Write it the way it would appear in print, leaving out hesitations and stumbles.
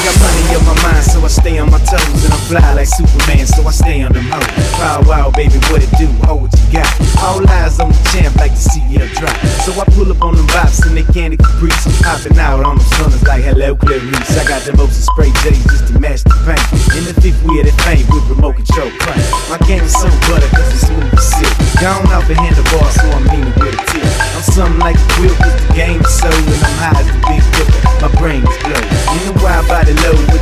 got money on my mind, so I stay on my toes. And I fly like Superman, so I stay on the mode. Wow, wow, baby, what it do? Hold what you got. All eyes on the champ like the CL drop. So I pull up on them bops and they candy caprice. I'm popping out on them sunners like hello Clarice. I got the most spray J's just to match the paint. In the fifth wheel that fame with remote control crank. My game is so butter cause it's smooth as silk. Gone off the handlebar so I'm leaning with a tip. I'm something like a quilt cause the game is so. And I'm high as the big dipper. My brain is blown. In the wild body low.